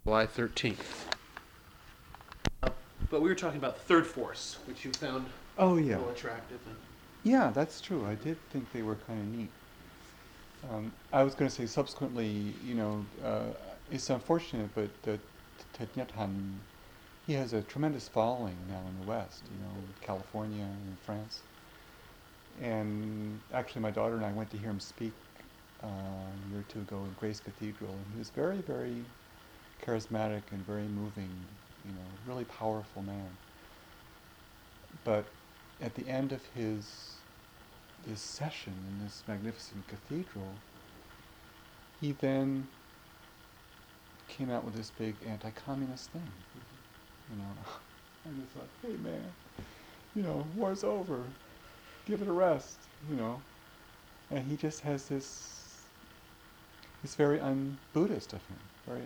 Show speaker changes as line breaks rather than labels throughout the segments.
July 13th. But we were talking about the third force, which you found
Oh
a
yeah,
little attractive.
yeah, that's true. I did think they were kind of neat. I was going to say subsequently, it's unfortunate, but Ted Nhat he has a tremendous following now in the West, in California and France. And actually, my daughter and I went to hear him speak a year or two ago in Grace Cathedral, and he was very, very charismatic and very moving, really powerful man. But at the end of his this session in this magnificent cathedral, he then came out with this big anti-communist thing. You know, I just thought, hey man, war's over, give it a rest. And he just has this. It's very un-Buddhist of him, very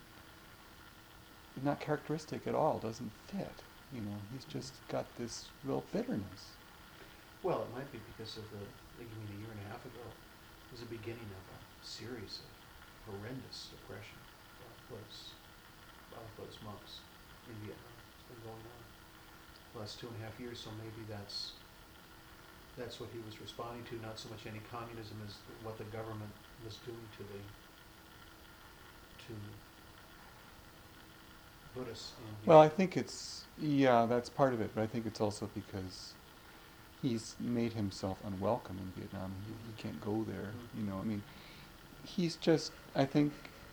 not characteristic at all. Doesn't fit. He's just got this real bitterness.
Well, it might be because of you mean a year and a half ago, was the beginning of a series of horrendous oppression of those monks in Vietnam. It's been going on the last 2.5 years, so maybe that's what he was responding to, not so much any communism as what the government was doing to Buddhists in
Well, I
Vietnam.
think that's part of it, but I think it's also because he's made himself unwelcome in Vietnam. He can't go there. I mean, he's just, I think,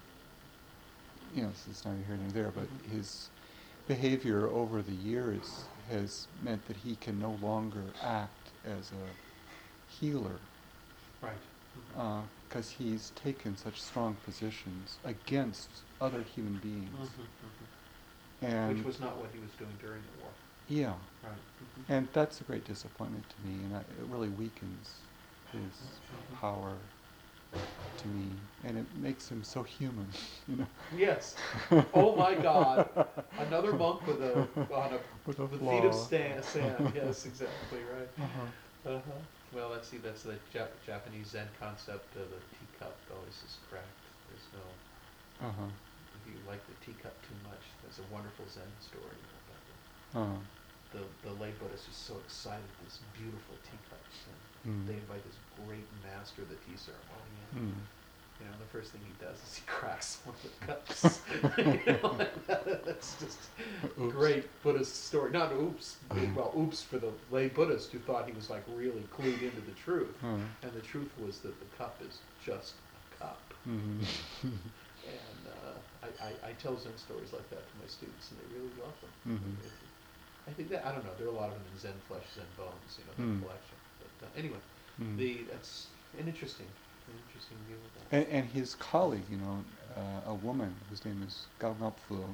this is neither here nor there, but his behavior over the years has meant that he can no longer act as a healer.
Right.
Because he's taken such strong positions against other human beings. And
which was not what he was doing during the war.
yeah.
Right.
And that's a great disappointment to me, and it really weakens his power to me, and it makes him so human.
Yes. Oh my God! Another monk with
With a
feet of
flaw.
sand. Yes, exactly right.
Uh-huh.
Well, let's see. That's the Japanese Zen concept. The teacup always is cracked. There's no.
Uh-huh.
If you like the teacup too much, there's a wonderful Zen story about
Uh-huh.
the lay Buddhist is so excited with these beautiful teacups, and they invite this great master of the tea ceremony in. The first thing he does is he cracks one of the cups. That's just
Oops.
great Buddhist story. Not oops, well, oops for the lay Buddhist who thought he was like really clued into the truth, and the truth was that the cup is just a cup. And I tell Zen stories like that to my students, and they really love them. I think that, I don't know, there are a lot of them in Zen Flesh, Zen Bones, the collection. But anyway, that's an interesting view of that.
And his colleague, a woman whose name is Gao Ngapfu,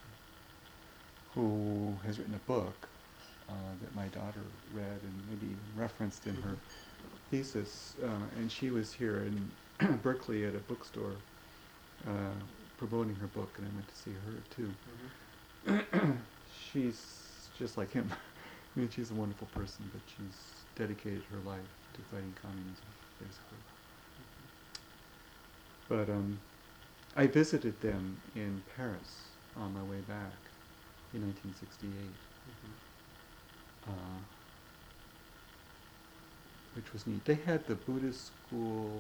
who has written a book that my daughter read and maybe even referenced in her thesis, and she was here in Berkeley at a bookstore promoting her book, and I went to see her too. She's just like him. I mean, she's a wonderful person, but she's dedicated her life to fighting communism, basically. But I visited them in Paris on my way back in 1968, which was neat. They had the Buddhist school,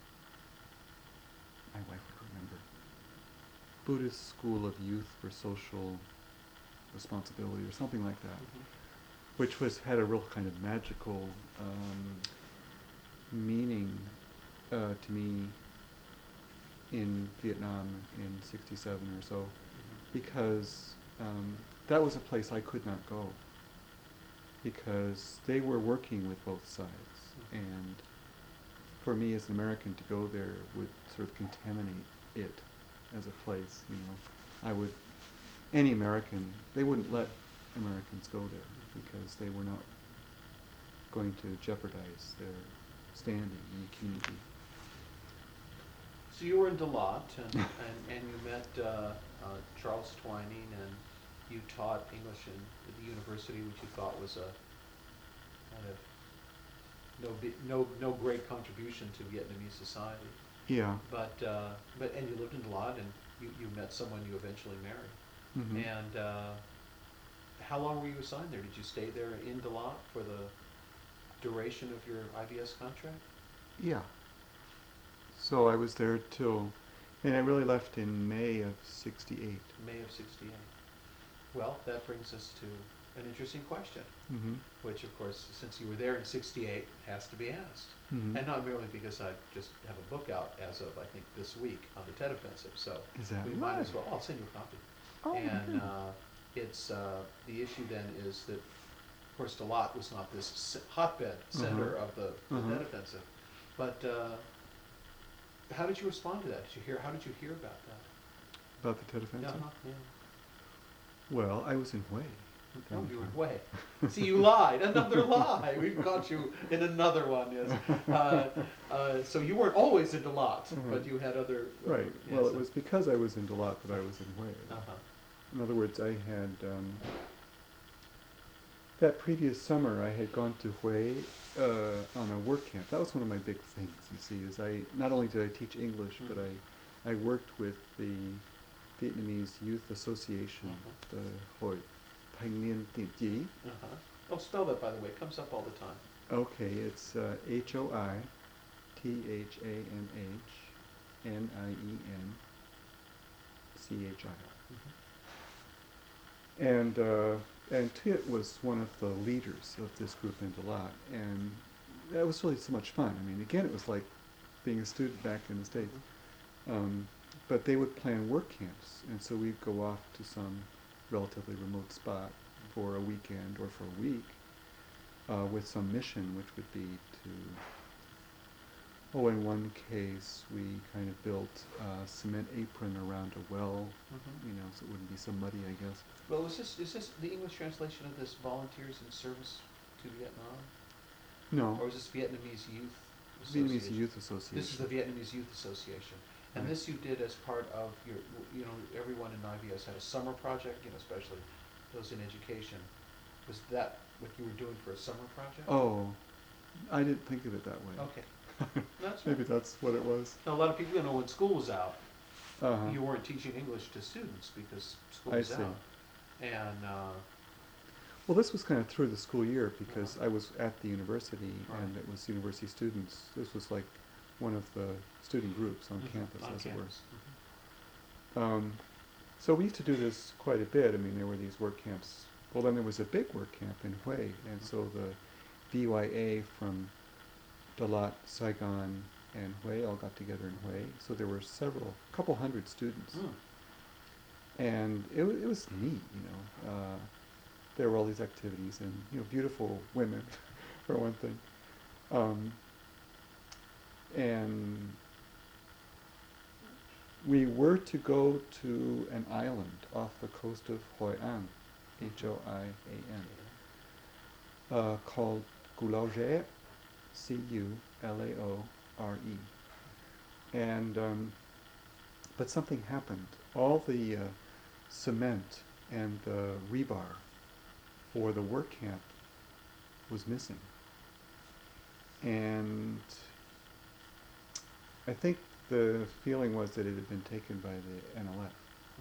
my wife would remember, Buddhist School of Youth for Social Responsibility or something like that, which had a real kind of magical meaning to me in Vietnam in '67 or so, because that was a place I could not go, because they were working with both sides, and for me as an American to go there would sort of contaminate it as a place. Any American, they wouldn't let Americans go there because they were not going to jeopardize their standing in the community.
So you were in Dalat, and you met Charles Twining, and you taught English at the university, which you thought was a kind of no great contribution to Vietnamese society.
Yeah.
But and you lived in Dalat, and you met someone you eventually married.
Mhm.
And how long were you assigned there? Did you stay there in Dalat for the duration of your IVS contract?
Yeah. So I was there till, and I really left in May of '68.
May of '68. Well, that brings us to an interesting question,
Mm-hmm.
which of course, since you were there in '68, has to be asked.
Mm-hmm.
And not merely because I just have a book out as of, I think, this week on the TED Offensive, so
Is that
we might as
right?
well, I'll send you a copy.
Oh,
And
good.
it's, the issue then is that, of course, Dalat was not this hotbed center of the TED Offensive. But how did you respond to that? How did you hear about that?
About the TED Offensive?
Yeah.
Well, I was in Hue.
Oh, you were away. See, you lied. Another lie. We've caught you in another one. Yes. So you weren't always in Dalat, but you had other.
Right.
Yes,
Well, it was because I was in Dalat that I was in Hue.
Uh-huh.
In other words, I had, that previous summer I had gone to Hue on a work camp. That was one of my big things, you see, is not only did I teach English, but I worked with the Vietnamese Youth Association, the Hoi Thanh Niên Tiện Chí.
Oh, spell that, by the way. It comes up all the time.
Okay, it's HOITHAMNIENCHI. And Tiet was one of the leaders of this group in Dalat, and that was really so much fun. I mean, again, it was like being a student back in the States. But they would plan work camps, and so we'd go off to some relatively remote spot for a weekend or for a week with some mission, which would be in one case we kind of built a cement apron around a well, so it wouldn't be so muddy, I guess.
Well, is this the English translation of this Volunteers in Service to Vietnam?
No.
Or is this Vietnamese Youth Association?
Vietnamese Youth Association.
This is the Vietnamese Youth Association. And this you did as part of your, everyone in IVS had a summer project, especially those in education. Was that what you were doing for a summer project?
Oh, I didn't think of it that way.
Okay. That's
Maybe
right.
that's what it was.
Now, a lot of people, when school was out,
Uh-huh.
you weren't teaching English to students because school
I
was
see.
out. And,
Well, this was kind of through the school year because I was at the university and
Right.
it was university students. This was like one of the student groups on campus,
on
as
campus.
it were. So we used to do this quite a bit. I mean, there were these work camps. Well, then there was a big work camp in Hue, and so the VYA from Dalat, Saigon, and Hue all got together in Hue. So there were couple hundred students. And it was neat, there were all these activities and, beautiful women, for one thing. And we were to go to an island off the coast of Hoi An, Hoian, called Culaore, Culaore. And, but something happened. All the cement and the rebar for the work camp was missing. And I think the feeling was that it had been taken by the NLF,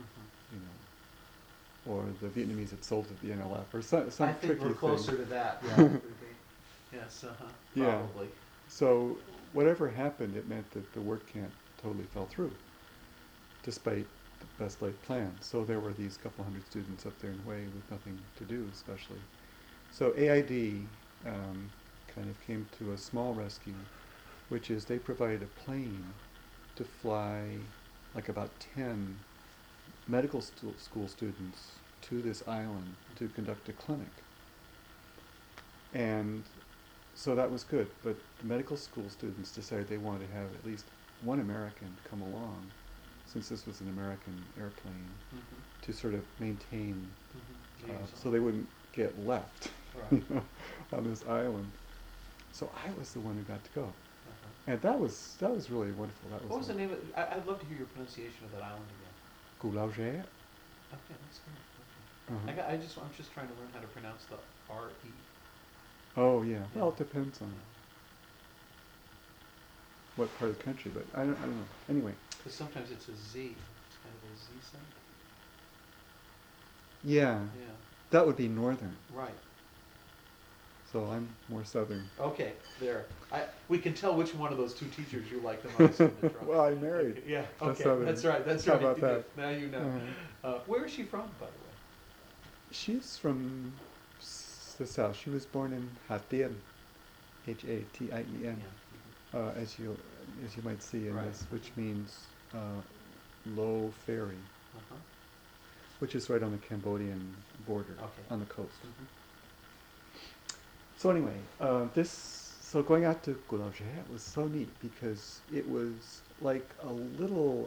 or the Vietnamese had sold it to the NLF, or some
I think
tricky
we're closer
thing.
to that. Yeah. Yes.
Yeah.
Probably.
So whatever happened, it meant that the work camp totally fell through, despite the best laid plans. So there were these couple hundred students up there in Hue with nothing to do, especially. So AID kind of came to a small rescue, which is they provided a plane to fly like about 10 medical school students to this island to conduct a clinic. And so that was good, but the medical school students decided they wanted to have at least one American come along, since this was an American airplane, to sort of maintain, so they wouldn't get left on this island. So I was the one who got to go, and that was really wonderful. That was
What was the name of it? I'd love to hear your pronunciation of that island again.
Culaore.
Okay, that's good. Okay. I'm just trying to learn how to pronounce the R-E.
Oh yeah. Well, it depends on what part of the country, but I don't know. Anyway.
Because sometimes it's a Z. It's kind of a Zisan?
Yeah,
Yeah.
that would be northern.
Right.
So I'm more southern.
Okay, there. We can tell which one of those two teachers you like the most in the drama.
Well, I married.
Okay, yeah,
a
okay,
Southerner.
that's right, that's
How
right.
about
You did.
that?
Now you know. Where is she from, by the way?
She's from the south. She was born in Hatien, Hatien,
Yeah.
as you might see in
Right.
this, which means low ferry,
Uh-huh.
which is right on the Cambodian border,
Okay.
on the coast.
Mhm.
So anyway, so going out to Gulaoje was so neat because it was like a little,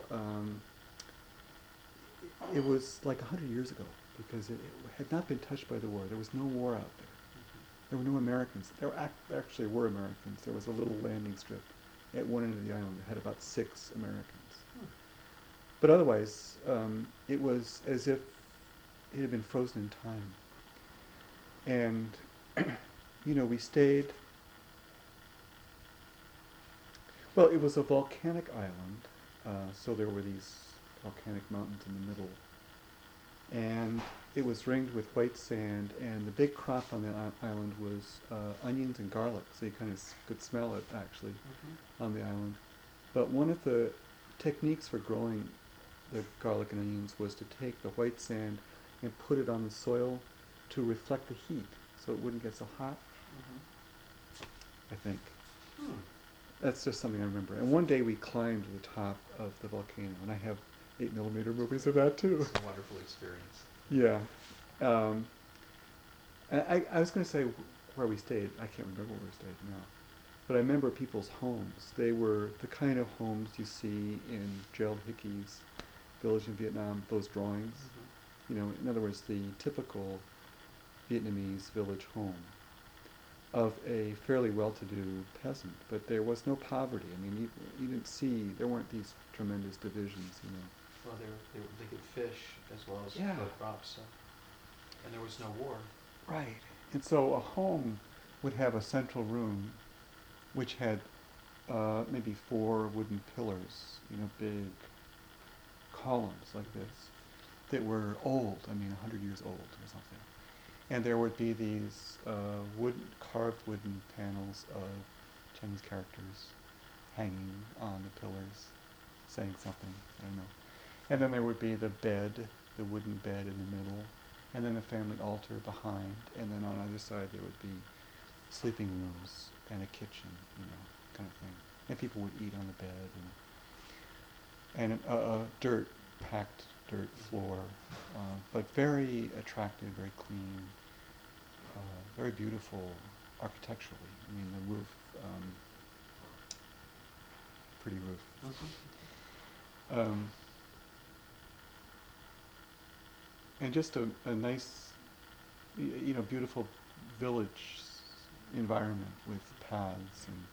it was like 100 years ago because it had not been touched by the war. There was no war out there. There were no Americans. There actually were Americans. There was a little landing strip at one end of the island that had about 6 Americans. But otherwise, it was as if it had been frozen in time. And we stayed. Well, it was a volcanic island, so there were these volcanic mountains in the middle. And it was ringed with white sand, and the big crop on the island was onions and garlic, so you kind of could smell it, actually, on the island. But one of the techniques for growing the garlic and onions was to take the white sand and put it on the soil to reflect the heat, so it wouldn't get so hot, I think. That's just something I remember. And one day we climbed to the top of the volcano, and I have 8mm movies of that too.
It's a wonderful experience.
Yeah. I was going to say where we stayed. I can't remember where we stayed now. But I remember people's homes. They were the kind of homes you see in Gerald Hickey's Village in Vietnam, those drawings. In other words, the typical Vietnamese village home of a fairly well-to-do peasant. But there was no poverty. I mean, you didn't see, there weren't these tremendous divisions,
Well, they could fish as well as grow crops, so. And there was no war.
Right. And so a home would have a central room which had maybe 4 wooden pillars, big columns like this, that were old, 100 years old or something. And there would be these carved wooden panels of Chinese characters hanging on the pillars, saying something, I don't know. And then there would be the wooden bed in the middle, and then the family altar behind, and then on either side there would be sleeping rooms and a kitchen, kind of thing. And people would eat on the bed, and a packed dirt floor, but very attractive, very clean, very beautiful architecturally. The roof, pretty roof. And just a nice, beautiful village environment with paths and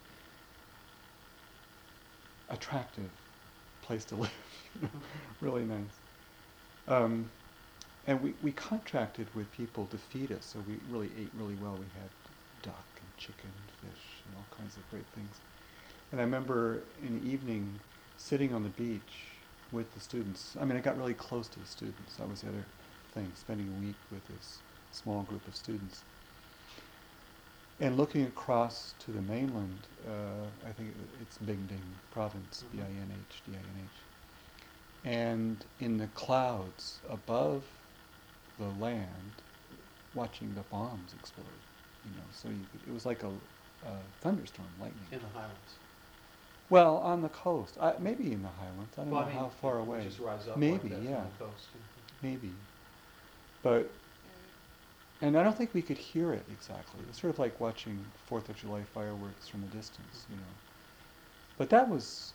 attractive place to live. Really nice. And we contracted with people to feed us, so we really ate really well. We had duck and chicken, fish, and all kinds of great things. And I remember in the evening sitting on the beach with the students. I got really close to the students. That was the other thing, spending a week with this small group of students. And looking across to the mainland, I think it's Bingding province, Binh, D-I-N-H. And in the clouds above the land, watching the bombs explode, so it was like a thunderstorm, lightning.
In the highlands.
Well, on the coast, maybe in the highlands. I don't know how far
it
away.
Just rise up
maybe,
like that
yeah,
from the coast.
maybe. But, and I don't think we could hear it exactly. It was sort of like watching 4th of July fireworks from a distance, But that was,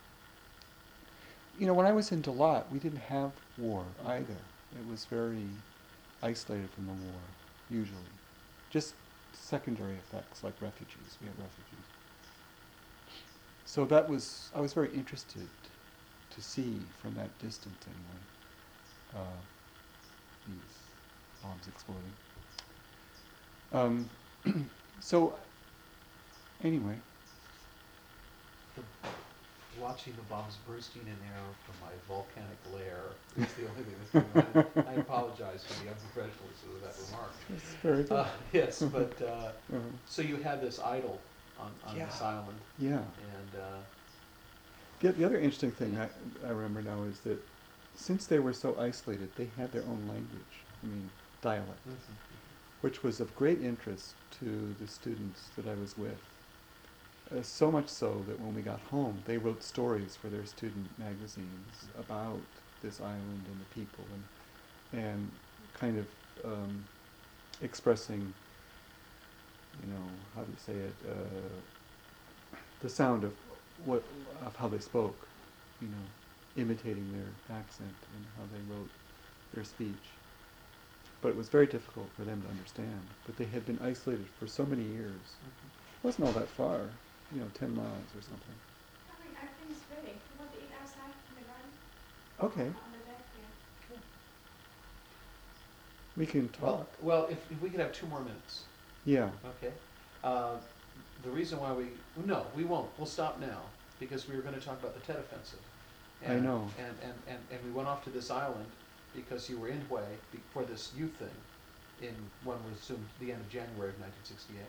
when I was in Dalat, we didn't have war either. It was very isolated from the war, usually. Just secondary effects like refugees. We had refugees. So I was very interested to see from that distance anyway, these bombs exploding. So, anyway.
watching the bombs bursting in air from my volcanic lair is the only thing that's going on. I apologize for the unprofessionalism of that remark.
It's very good.
Yes, but so you had this idol on
Yeah.
this island,
Yeah.
and
The other interesting thing I remember now is that since they were so isolated, they had their own language, dialect, which was of great interest to the students that I was with. So much so that when we got home, they wrote stories for their student magazines about this island and the people, and kind of expressing, how do you say it, the sound of how they spoke, imitating their accent and how they wrote their speech. But it was very difficult for them to understand. But they had been isolated for so many years. It wasn't all that far, 10 miles or something.
Everything's ready. You want to eat outside in the garden?
Okay,
On the deck, yeah.
we can talk.
well, if we could have 2 more minutes,
Yeah.
okay? The reason why we won't. We'll stop now because we were going to talk about the Tet Offensive.
I know.
And we went off to this island because you were in Hue for this youth thing in, one would assume, the end of January of 1968.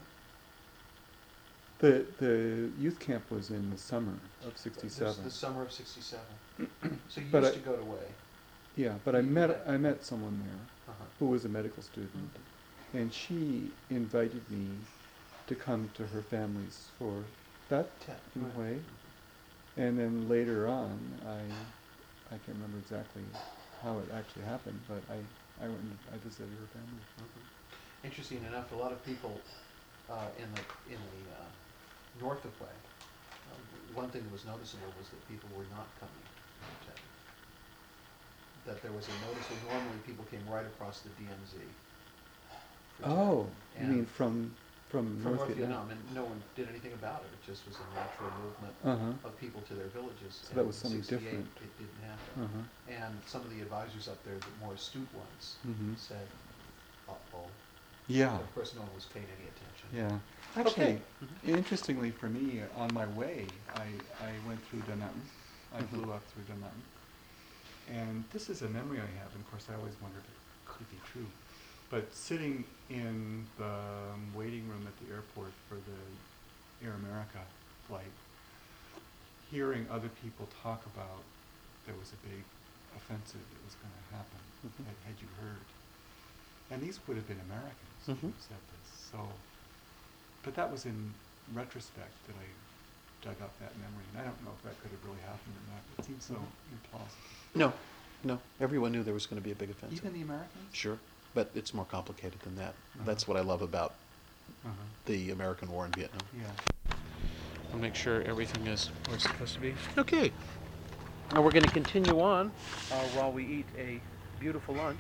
The youth camp was in the summer of '67.
The summer of '67. So you
But
used to go to Hue.
Yeah, but I met someone there
Uh-huh.
who was a medical student, and she invited me to come to her family's for that
Tet,
in
right.
Hue. And then later on, I can't remember exactly how it actually happened, but I went and I visited her family.
Interesting enough, a lot of people in the north of Hue, one thing that was noticeable was that people were not coming to Tet. That there was a notice that normally people came right across the DMZ. for Tet.
Oh, you
And
mean from
North Vietnam, and no one did anything about it. It just was a natural movement
Uh-huh.
of people to their villages.
So
And
that was
in
something
68,
different.
It didn't happen.
Uh-huh.
And some of the advisors up there, the more astute ones,
Mhm.
said, "Uh-oh."
Yeah.
Of course, no one was paying any attention.
Yeah. Actually, interestingly for me, on my way, I went through Da Nang. I flew up through Da Nang. And this is a memory I have, and of course I always wondered if it could be true. But sitting in the waiting room at the airport for the Air America flight, hearing other people talk about there was a big offensive that was going to happen, had you heard? And these would have been Americans who said this. So, but that was in retrospect that I dug up that memory, and I don't know if that could have really happened or not. It seems so implausible.
No. Everyone knew there was going to be a big offensive.
Even the Americans?
Sure, but it's more complicated than that. That's what I love about the American war in Vietnam.
Yeah.
I'll make sure everything is where it's supposed to be. Okay. Now we're going to continue on while we eat a beautiful lunch.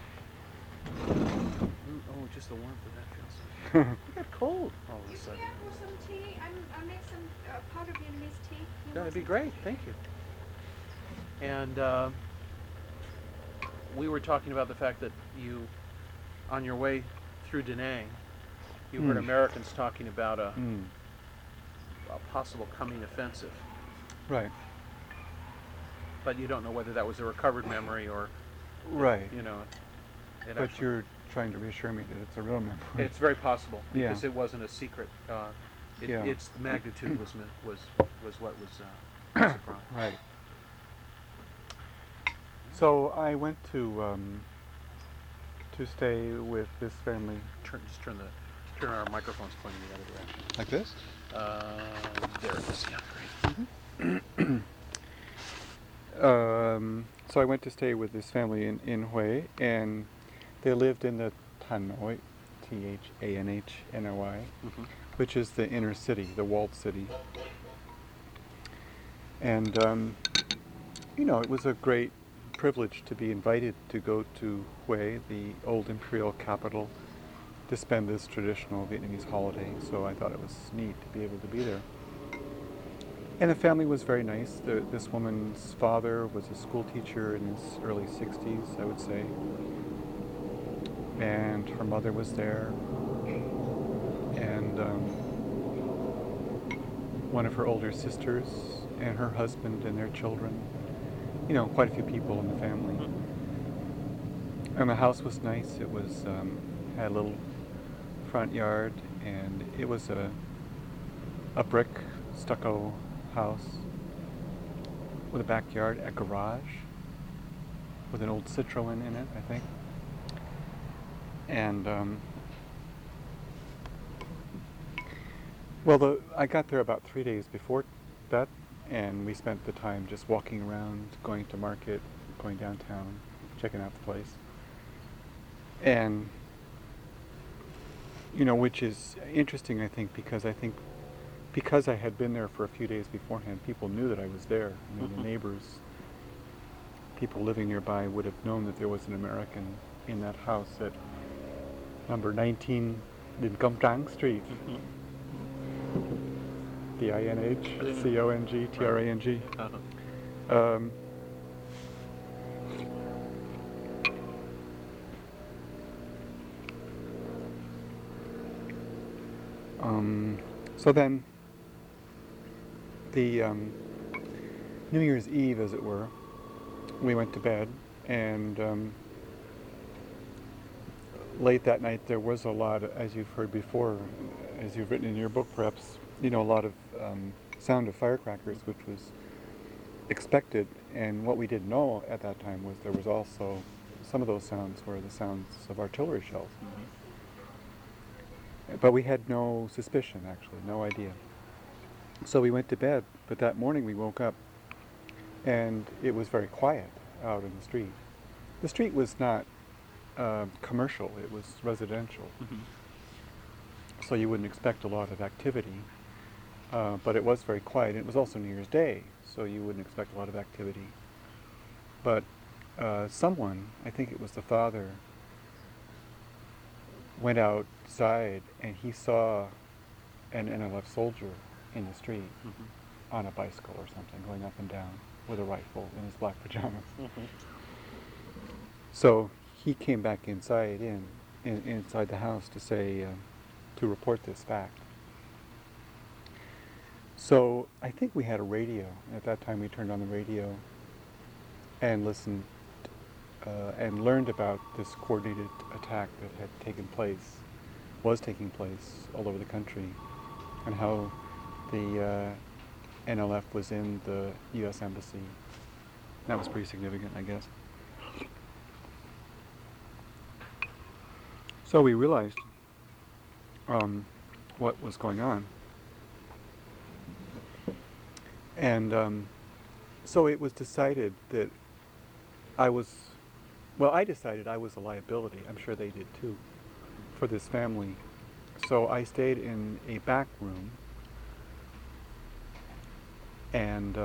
Oh, just the warmth of that feels. It got cold all of a sudden.
Yeah, for some tea. I'll make some powdered Vietnamese tea. You
That'd
want
be
some?
great. Thank you. And we were talking about the fact that you, on your way through Da Nang, you heard Americans talking about a possible coming offensive,
Right.
but you don't know whether that was a recovered memory or,
Right.
it
But
actually-
you're trying to reassure me that it's a real memory.
It's very possible
Yeah.
because it wasn't a secret.
Yeah.
Its magnitude was what was a surprise.
Right. So I went to stay with this family.
Just turn our microphones pointing the other direction.
Like this?
There it is. Yeah, great.
So I went to stay with this family in Hue, and they lived in the Hanoi, Thanhnoi, which is the inner city, the walled city. And, it was a great privilege to be invited to go to Hue, the old imperial capital, to spend this traditional Vietnamese holiday. So I thought it was neat to be able to be there. And the family was very nice. This woman's father was a school teacher in his early 60s, I would say. And her mother was there. And one of her older sisters and her husband and their children. You know, quite a few people in the family. And the house was nice. It was had a little front yard, and it was a brick stucco house with a backyard, a garage with an old Citroen in it, I think. And well, I got there about 3 days before that, and we spent the time just walking around, going to market, going downtown, checking out the place. And, you know, which is interesting, I think, because I had been there for a few days beforehand, people knew that I was there. I mean, the neighbors, people living nearby would have known that there was an American in that house at number 19 Lim Công Trang Street. D-I-N-H-C-O-N-G-T-R-A-N-G. So then, the New Year's Eve, as it were, we went to bed, and late that night there was a lot, as you've heard before, as you've written in your book perhaps, you know, a lot of sound of firecrackers, which was expected, and what we didn't know at that time was there was also, some of those sounds were the sounds of artillery shells. But we had no suspicion, actually, no idea. So we went to bed, but that morning we woke up and it was very quiet out in the street. The street was not commercial, it was residential. So you wouldn't expect a lot of activity, but it was very quiet. It was also New Year's Day, so you wouldn't expect a lot of activity. But someone, I think it was the father, went outside and he saw an NLF soldier in the street on a bicycle or something, going up and down with a rifle in his black pajamas. So he came back inside inside the house to say, to report this fact. So I think we had a radio. At that time we turned on the radio and listened and learned about this coordinated attack that had was taking place all over the country, and how the NLF was in the U.S. Embassy. That was pretty significant, I guess. So we realized what was going on. And so it was decided that I decided I was a liability. I'm sure they did too, for this family. So I stayed in a back room, and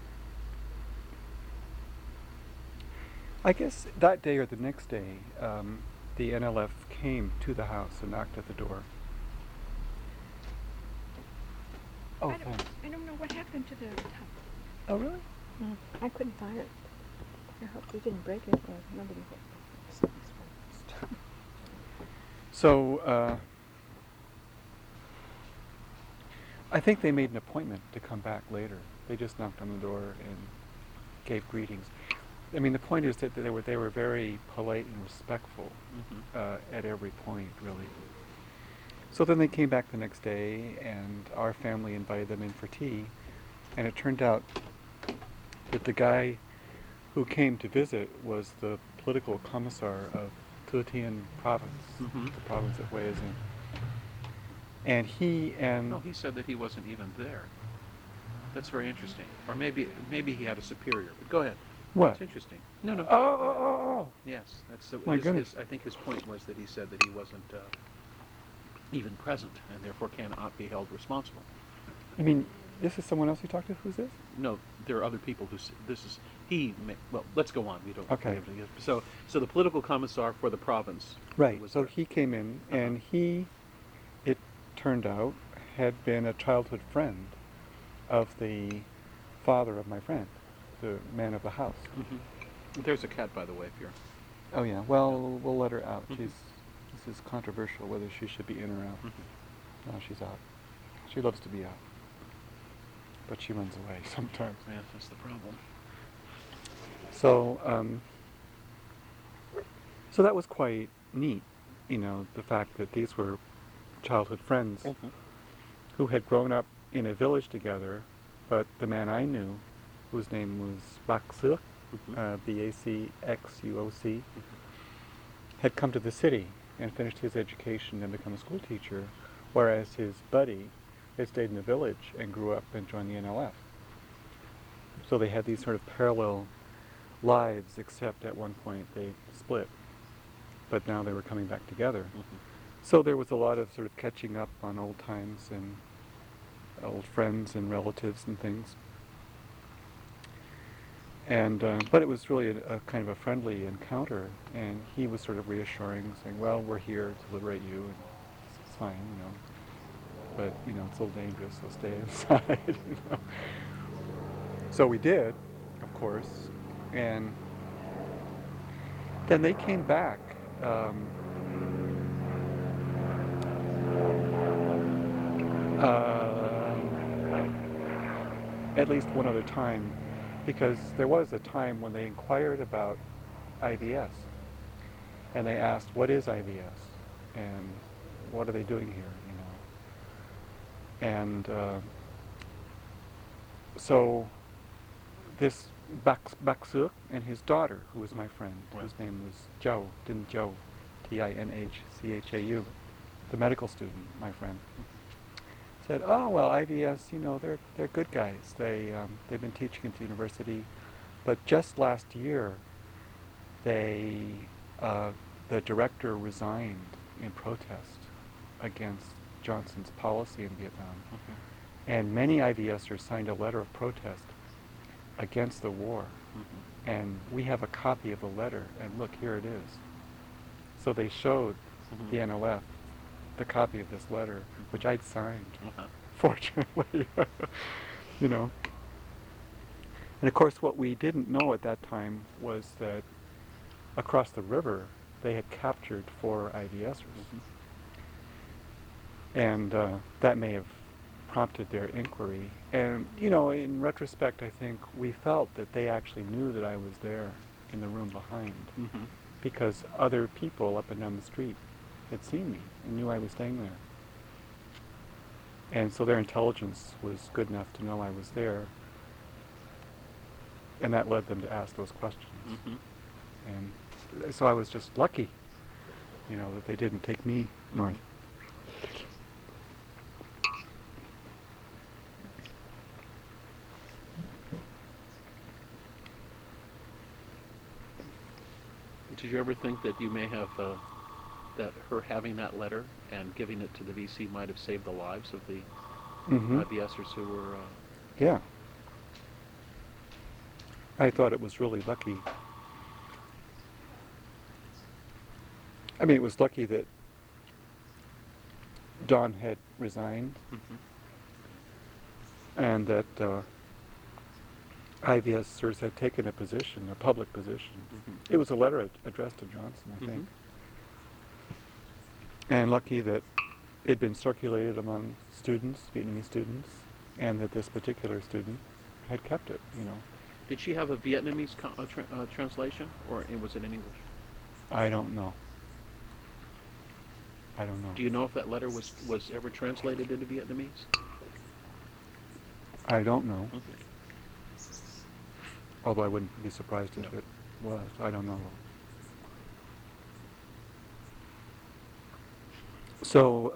I guess that day or the next day, the NLF came to the house and knocked at the door. Oh, thanks.
I don't know what happened to the top.
Oh, really?
I couldn't find it. I hope we didn't break it, or nobody hit it.
So, I think they made an appointment to come back later. They just knocked on the door and gave greetings. I mean, the point is that they were very polite and respectful at every point, really. So then they came back the next day, and our family invited them in for tea, and it turned out that the guy who came to visit was the political commissar of Thừa Thiên province, the province of Hue Zin. And he
said that he wasn't even there. That's very interesting. Or maybe he had a superior. But go ahead.
What?
That's interesting. No.
Oh.
Yes, that's
My goodness.
I think his point was that he said that he wasn't even present, and therefore cannot be held responsible.
I mean, this is someone else you talked to? Who's this?
No, there are other people who this is well, let's go on. We don't.
Okay.
So the political commissar for the province.
Right.
Was
So
there.
he came in, and it turned out, had been a childhood friend of the father of my friend, the man of the house.
There's a cat, by the way, if you're.
Oh yeah. Well, we'll let her out. This is controversial whether she should be in or out. No, she's out. She loves to be out. but she runs away sometimes.
Yeah, that's the problem.
So, so that was quite neat, the fact that these were childhood friends who had grown up in a village together, but the man I knew, whose name was Baksuok, Bacxuoc, had come to the city and finished his education and become a school teacher, whereas his buddy had stayed in the village and grew up and joined the NLF. So they had these sort of parallel lives, except at one point they split. But now they were coming back together. So there was a lot of sort of catching up on old times and old friends and relatives and things. And but it was really a kind of a friendly encounter, and he was sort of reassuring, saying, "Well, we're here to liberate you, and it's fine, But it's a little dangerous, so stay inside." So we did, of course, and then they came back. At least one other time, because there was a time when they inquired about IVS, and they asked, "What is IVS, and what are they doing here?" And so this Baksuok and his daughter, who was my friend, whose name was Zhao, Tinchau, Tinchchau, the medical student, my friend, said, "Oh well, IVS, they're good guys. They've been teaching at the university, but just last year, the director resigned in protest against Johnson's policy in Vietnam, and many IVSers signed a letter of protest against the war, and we have a copy of the letter, and look, here it is." So they showed the NLF the copy of this letter, which I'd signed, fortunately, And of course, what we didn't know at that time was that across the river, they had captured 4 IVSers. And that may have prompted their inquiry. And, in retrospect, I think we felt that they actually knew that I was there in the room behind, because other people up and down the street had seen me and knew I was staying there. And so their intelligence was good enough to know I was there, and that led them to ask those questions. And so I was just lucky, that they didn't take me north.
Did you ever think that you may have, that her having that letter and giving it to the VC might have saved the lives of the IVSers who were...
Yeah. I thought it was really lucky. I mean, it was lucky that Don had resigned, and that IVSers had taken a position, a public position. It was a letter addressed to Johnson, I think. And lucky that it had been circulated among students, Vietnamese students, and that this particular student had kept it,
Did she have a Vietnamese translation, or was it in English?
I don't know.
Do you know if that letter was ever translated into Vietnamese?
I don't know. Although I wouldn't be surprised if it was. I don't know. So,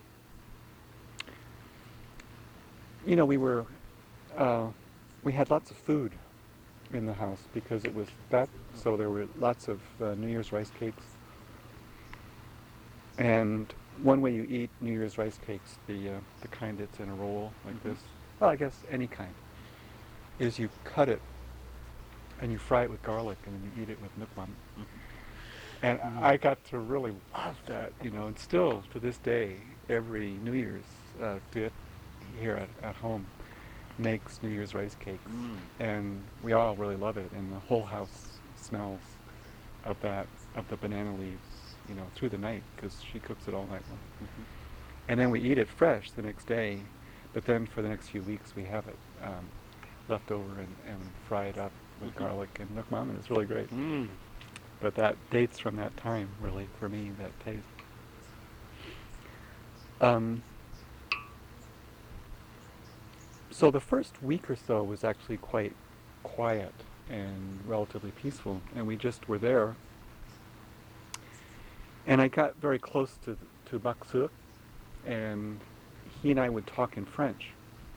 we had lots of food in the house because it was that, so there were lots of New Year's rice cakes. And one way you eat New Year's rice cakes, the kind that's in a roll like this, well, I guess any kind, is you cut it and you fry it with garlic and then you eat it with nukwan. And I got to really love that, and still to this day, every New Year's here at home makes New Year's rice cakes. And we all really love it, and the whole house smells of the banana leaves, through the night, because she cooks it all night long. And then we eat it fresh the next day, But then for the next few weeks we have it left over and fried up with garlic and nook mom, and it's really great.
Mm.
But that dates from that time, really, for me, that taste. So the first week or so was actually quite quiet and relatively peaceful, and we just were there. And I got very close to Baksuk, and he and I would talk in French.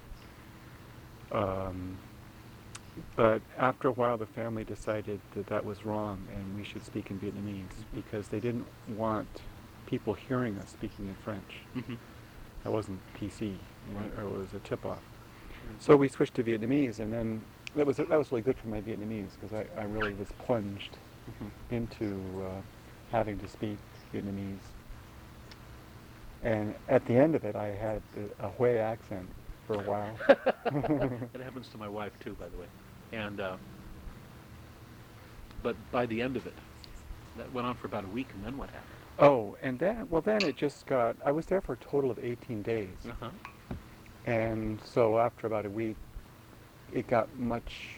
But after a while, the family decided that that was wrong and we should speak in Vietnamese because they didn't want people hearing us speaking in French.
Mm-hmm.
That wasn't PC,
Right.
or it was a tip-off. So we switched to Vietnamese, and then that was really good for my Vietnamese because I really was plunged into having to speak Vietnamese. And at the end of it, I had a Hue accent for a while.
It happens to my wife too, by the way. And but by the end of it, that went on for about a week, and then what happened?
Oh, and then it just got, I was there for a total of 18 days.
Uh-huh.
And so after about a week, it got much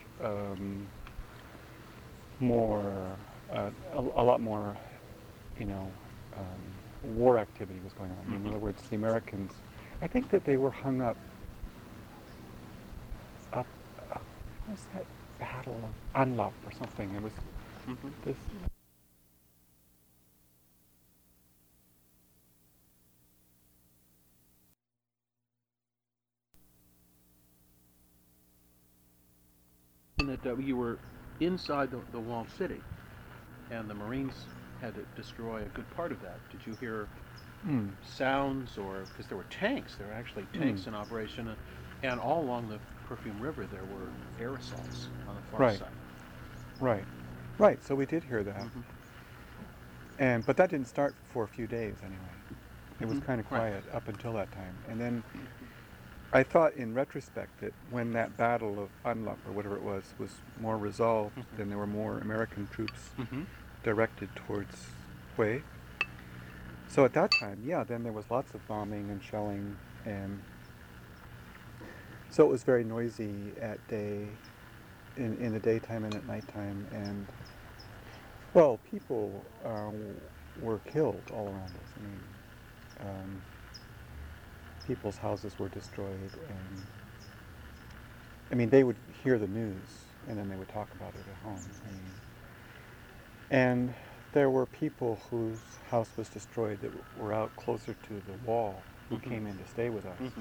more, a lot more, war activity was going on. In other words, the Americans, I think that they were hung up, what was that Battle of An Lop or something? It was this.
That you were inside the walled city, and the Marines had to destroy a good part of that. Did you hear sounds, or because there were tanks? There were actually tanks in operation, and all along the Perfume River there were air assaults on the far side.
Right. So we did hear that, but that didn't start for a few days anyway. It was kind of quiet up until that time, and then I thought in retrospect that when that Battle of An Lop, or whatever it was more resolved, then there were more American troops directed towards Hue. So at that time, then there was lots of bombing and shelling, and so it was very noisy at day, in the daytime and at nighttime, and well, people were killed all around us. I mean, people's houses were destroyed, and I mean, they would hear the news and then they would talk about it at home. And there were people whose house was destroyed that were out closer to the wall who came in to stay with us.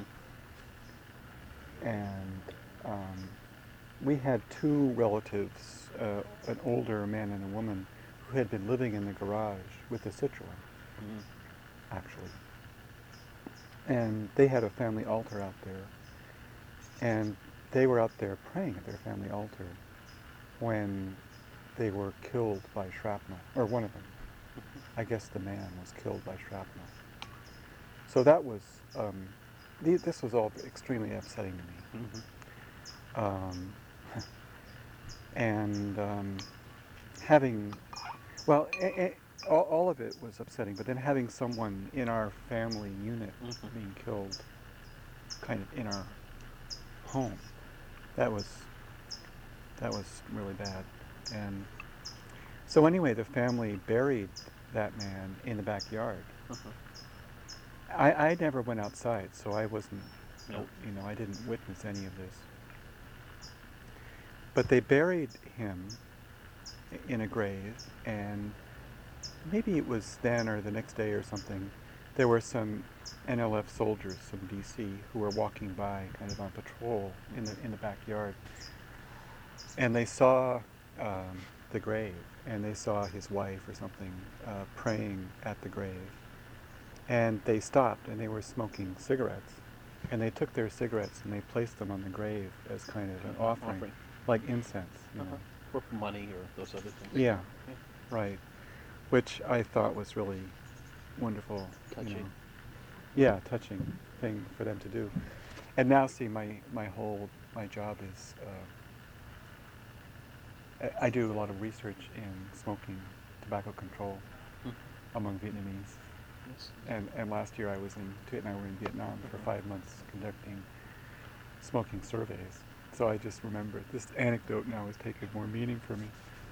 And we had two relatives, an older man and a woman, who had been living in the garage with a Citroen, actually. And they had a family altar out there, and they were out there praying at their family altar when they were killed by shrapnel, or one of them. I guess the man was killed by shrapnel. So that was, this was all extremely upsetting to me. And having, well, all of it was upsetting, but then having someone in our family unit being killed kind of in our home, that was really bad. And so anyway, the family buried that man in the backyard. I never went outside, so I wasn't, I didn't witness any of this. But they buried him in a grave, and maybe it was then or the next day or something, there were some NLF soldiers, some DC, who were walking by kind of on patrol in the backyard. And they saw the grave, and they saw his wife or something praying at the grave. And they stopped, and they were smoking cigarettes. And they took their cigarettes and they placed them on the grave as kind of an offering. Like incense. You know.
Or money or those other things.
Yeah, right. Which I thought was really wonderful.
Touching.
Yeah, touching thing for them to do. And now see, my job is, I do a lot of research in smoking tobacco control among Vietnamese.
Yes.
And last year I was in Vietnam for 5 months conducting smoking surveys. So I just remember this anecdote now has taken more meaning for me.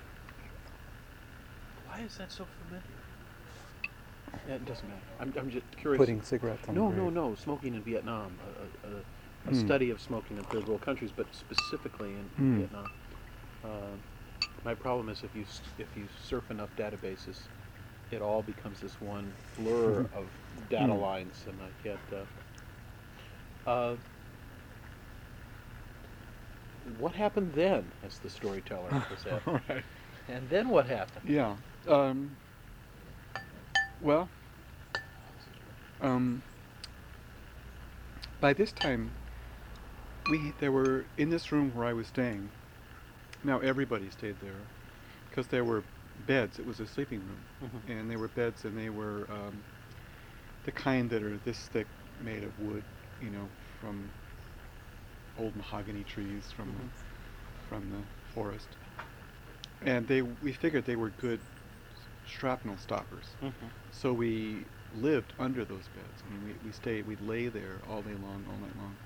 Why is that so familiar? Yeah, it doesn't matter. I'm just curious.
Putting cigarettes on the grave.
No. Smoking in Vietnam. A study of smoking in third world countries, but specifically in Vietnam. My problem is if you surf enough databases, it all becomes this one blur of data lines, and I get. What happened then, as the storyteller was at?
Right.
And then what happened?
Yeah. Well, by this time, there were, in this room where I was staying, now everybody stayed there, because there were beds. It was a sleeping room, and there were beds, and they were the kind that are this thick, made of wood, from old mahogany trees from the forest. And we figured they were good shrapnel stoppers. So we lived under those beds. I mean, we'd lay there all day long, all night long.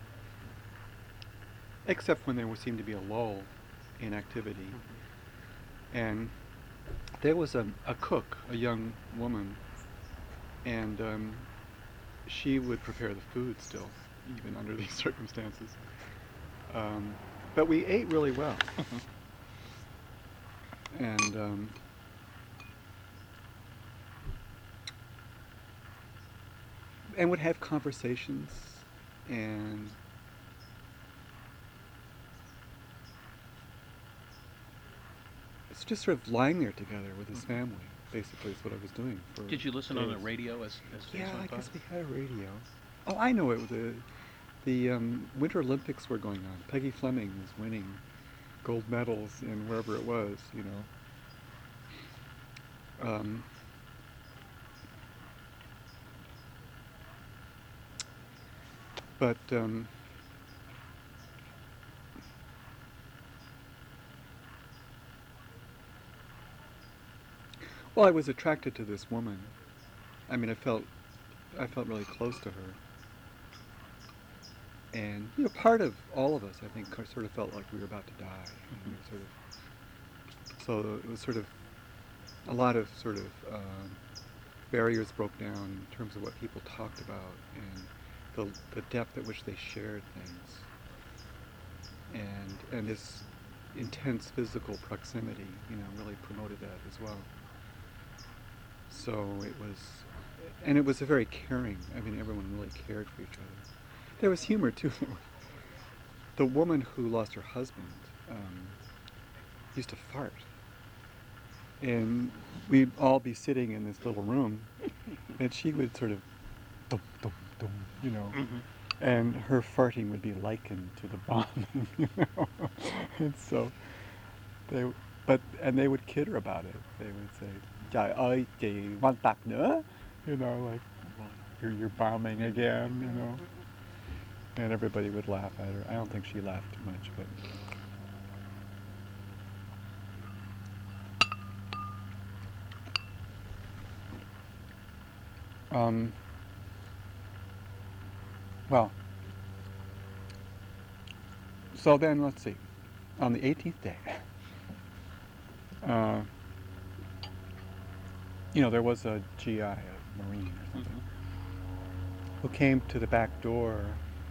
Except when there seemed to be a lull in activity. And there was a cook, a young woman, and she would prepare the food still, even under these circumstances. But we ate really well. And would have conversations, and it's just sort of lying there together with his family. Basically, is what I was doing.
Did you listen on the radio as
Yeah, I guess we had a radio. Oh, I know it. The Winter Olympics were going on. Peggy Fleming was winning gold medals in wherever it was, But well, I was attracted to this woman. I mean, I felt really close to her. And part of all of us, I think, sort of felt like we were about to die. So it was sort of a lot of barriers broke down in terms of what people talked about and the depth at which they shared things, and this intense physical proximity, really promoted that as well. So it was a very caring. I mean, everyone really cared for each other. There was humor too. The woman who lost her husband used to fart, and we'd all be sitting in this little room, and she would sort of, dum dum dum, and her farting would be likened to the bombing, and so they would kid her about it. They would say, "Trời ơi, chị quan tạc nữa," like you're bombing again, And everybody would laugh at her. I don't think she laughed much, but... well, so then let's see. On the 18th day, there was a GI, a Marine or something, who came to the back door,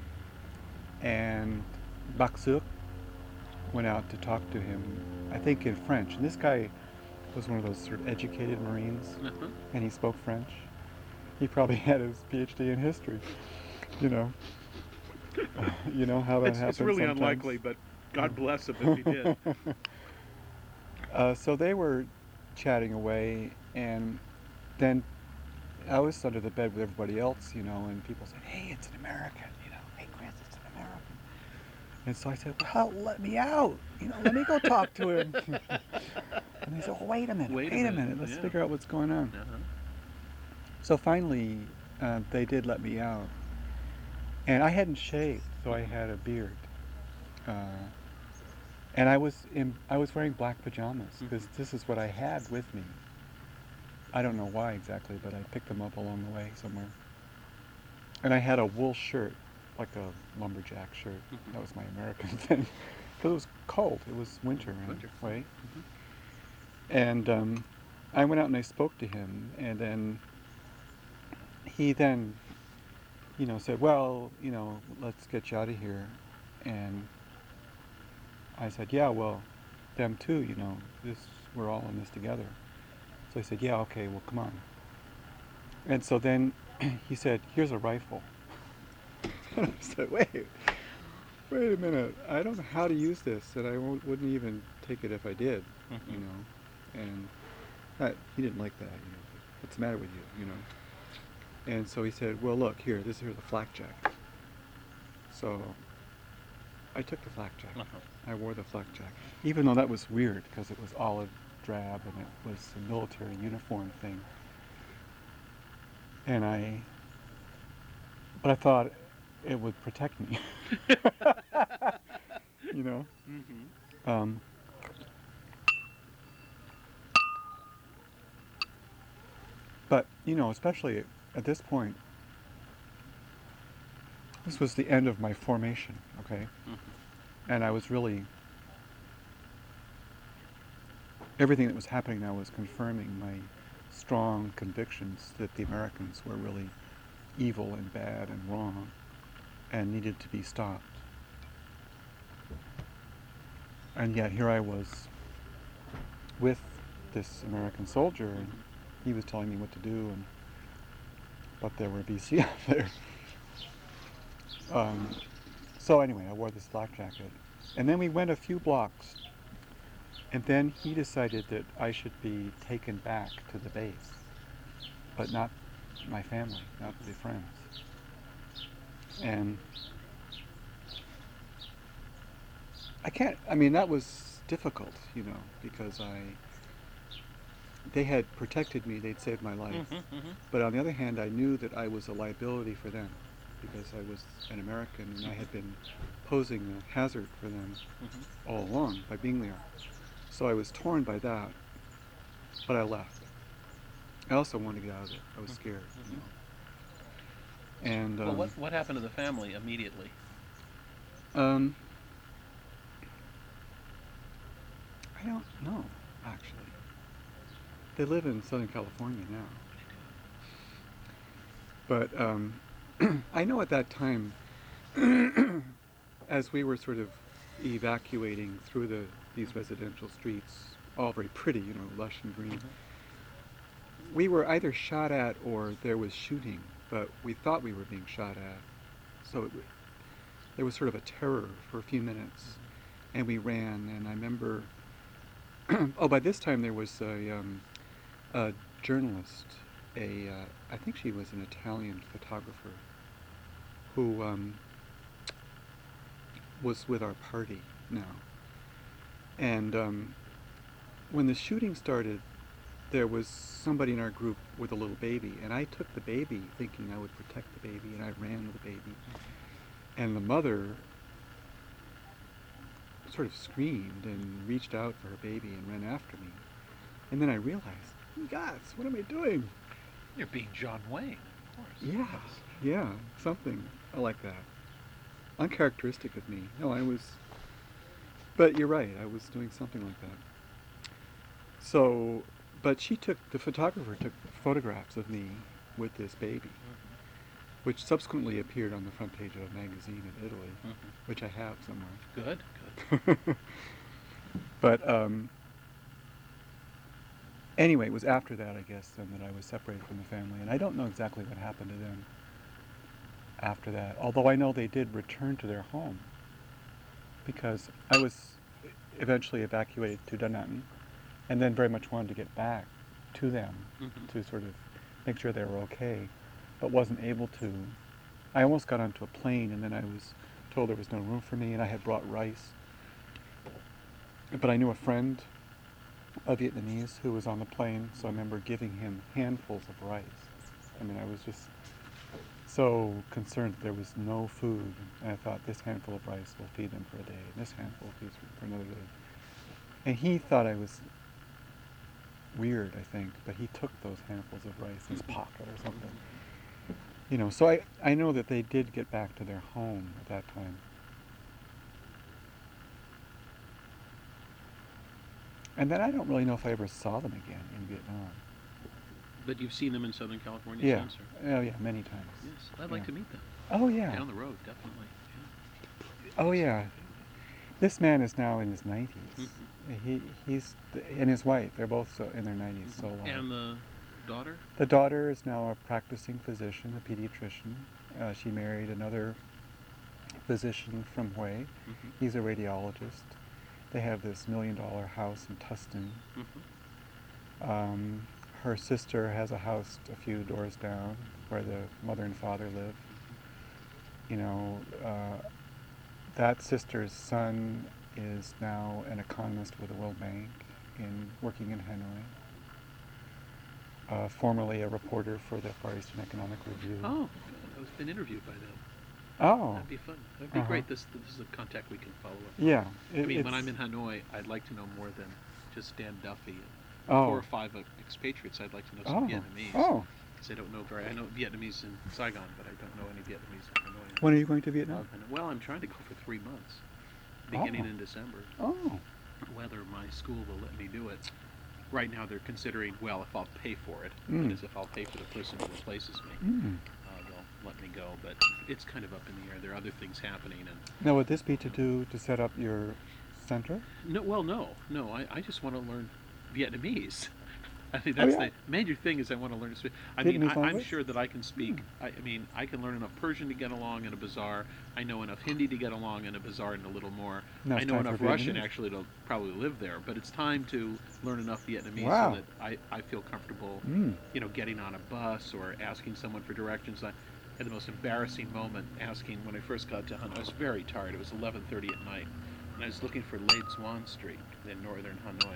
and Baksuk went out to talk to him, I think in French. And this guy was one of those sort of educated Marines, and he spoke French. He probably had his PhD in history, You know how that happens.
It's really
sometimes.
unlikely, but God bless him if he did.
So they were chatting away, and then I was under the bed with everybody else, and people said, "Hey, it's an American, hey, Chris, it's an American." And so I said, "Well, let me out, let me go talk to him." And they said, "Oh, wait a minute, let's figure out what's going on." So finally, they did let me out, and I hadn't shaved, so I had a beard, and I was wearing black pajamas because this is what I had with me. I don't know why exactly, but I picked them up along the way somewhere. And I had a wool shirt like a lumberjack shirt. That was my American thing. Because it was cold. It was winter, right? And I went out and I spoke to him, and then he then, said, well, let's get you out of here. And I said, yeah, well, them too, we're all in this together. So he said, yeah, okay, well, come on. And so then he said, here's a rifle. And I said, wait a minute, I don't know how to use this, and I wouldn't even take it if I did, And he didn't like that, what's the matter with you, And so he said, well, look, here's the flak jacket. So I took the flak jacket. I wore the flak jacket, even though that was weird because it was olive drab and it was a military uniform thing. But I thought it would protect me, But, especially at this point, this was the end of my formation, okay? And I was really, everything that was happening now was confirming my strong convictions that the Americans were really evil and bad and wrong and needed to be stopped. And yet here I was with this American soldier, and he was telling me what to do, but there were BC out there. So anyway, I wore this flak jacket. And then we went a few blocks, and then he decided that I should be taken back to the base, but not my family, not the friends. And that was difficult, because they had protected me, they'd saved my life. But on the other hand, I knew that I was a liability for them, because I was an American and I had been posing a hazard for them all along by being there. So I was torn by that, but I left. I also wanted to get out of it. I was scared. And
well, what happened to the family immediately?
I don't know, actually. They live in Southern California now. But I know at that time, as we were sort of evacuating through these residential streets, all very pretty, lush and green, we were either shot at or there was shooting, but we thought we were being shot at. So there was sort of a terror for a few minutes, and we ran, and I remember, by this time there was a journalist, I think she was an Italian photographer, who was with our party now. And when the shooting started, there was somebody in our group with a little baby, and I took the baby thinking I would protect the baby, and I ran with the baby. And the mother sort of screamed and reached out for her baby and ran after me. And then I realized, gosh, what am I doing?
You're being John Wayne, of course.
Yeah, something like that. Uncharacteristic of me. No, but you're right, I was doing something like that. So, but the photographer took photographs of me with this baby, which subsequently appeared on the front page of a magazine in Italy, which I have somewhere.
Good.
But anyway, it was after that, I guess, then that I was separated from the family, and I don't know exactly what happened to them after that, although I know they did return to their home, because I was eventually evacuated to Danang, and then very much wanted to get back to them to sort of make sure they were okay, but wasn't able to. I almost got onto a plane, and then I was told there was no room for me, and I had brought rice. But I knew a friend, a Vietnamese, who was on the plane, so I remember giving him handfuls of rice. I was just so concerned that there was no food, and I thought this handful of rice will feed them for a day, and this handful will feed them for another day. And he thought I was weird, I think, but he took those handfuls of rice in his pocket or something. You know, so I know that they did get back to their home at that time. And then I don't really know if I ever saw them again in Vietnam.
But you've seen them in Southern California
Yeah.
since? Or?
Oh, yeah, many times.
Yes, I'd like
Yeah.
to meet them.
Oh, yeah.
Down the road, definitely.
Oh, yeah. This man is now in his 90s. And his wife, they're both in their 90s. So
And the daughter?
the daughter is now a practicing physician, a pediatrician. She married another physician from Hue. He's a radiologist. They have this $1 million house in Tustin. Her sister has a house a few doors down where the mother and father live. You know, that sister's son is now an economist with the World Bank, working in Hanoi. Formerly a reporter for the Far Eastern Economic Review.
Oh, I've been interviewed by them.
Oh.
That'd be fun. That'd be great. This is a contact we can follow up.
Yeah.
I mean, when I'm in Hanoi, I'd like to know more than just Dan Duffy. And
Oh.
4 or 5 expatriates, I'd like to know some Vietnamese.
Oh.
Because I don't know I know Vietnamese in Saigon, but I don't know any Vietnamese in Hanoi.
When are you going to Vietnam?
Well, I'm trying to go for 3 months, beginning in December.
Oh.
Whether my school will let me do it. Right now, they're considering, well, if I'll pay for it,
Mm.
that is, if I'll pay for the person who replaces me, they'll let me go. But it's kind of up in the air. There are other things happening, and
Now, would this be to set up your center?
no. Well, no. I just want to learn Vietnamese. I think that's the major thing is I want to learn to speak. I mean,
Vietnamese
I'm
language?
sure that I can speak. I mean, I can learn enough Persian to get along in a bazaar. I know enough Hindi to get along in a bazaar and a little more.
Now
I
it's
know
time
enough
for
Russian
Vietnamese.
actually to probably live there. But it's time to learn enough Vietnamese
Wow.
so that I feel comfortable, getting on a bus or asking someone for directions. I had the most embarrassing moment asking when I first got to Hanoi. I was very tired. It was 11:30 at night, and I was looking for Le Duan Street in northern Hanoi,